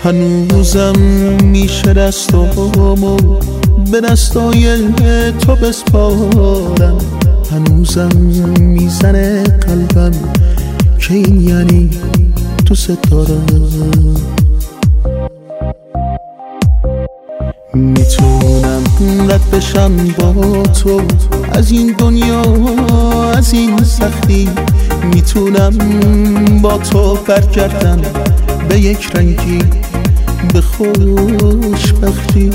هنوزم میشه دستامو به دستای تو بسپارم، هنوزم میزنه قلبم که این یعنی دوست دارم. میتونم رد بشم با تو از این دنیا، از این سختی، میتونم با تو برگردم به یک رنگی، به خوشبختی.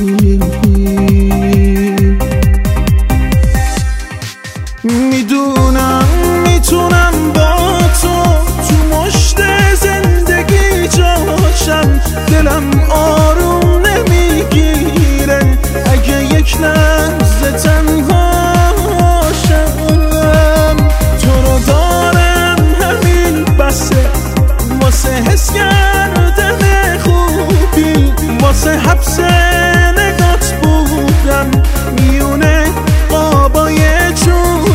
میتونم با تو مشت زندگی جاشم، دلم آروم نمیگیره اگه یک لحظه تنهاشم. تو رو دارم همین بسه، واسه حس کردن خوبی، واسه حبس نگات بودم میونه قابای چوبی.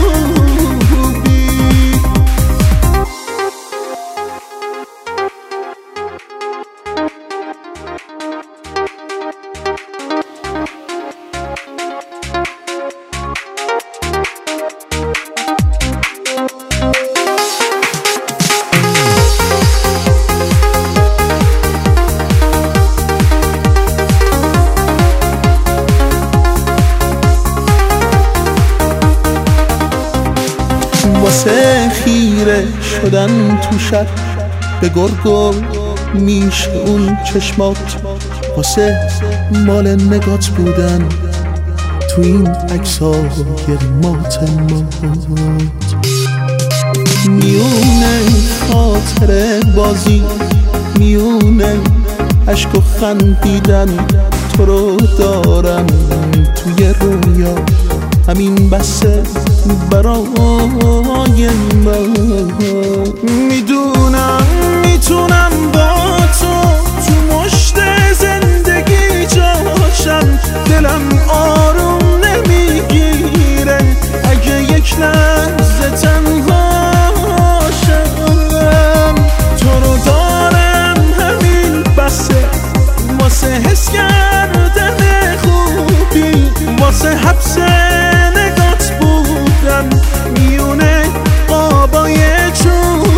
واسه خیره شدن تو شب به گرگ میشه اون چشمات، واسه مال نگات بودن تو این عکسای مات. میونه خاطر بازی، میونه عشق و خندیدن، تو رو دارم توی رویا، همین بسه برای من. میتونم با تو مشت زندگی جاشم، دلم آروم نمیگیره اگه یک لحظه تنهاشم. تو رو دارم همین بسه، واسه حس کردن خوبی، واسه حبس نگات بودم میونه قابای چوبی.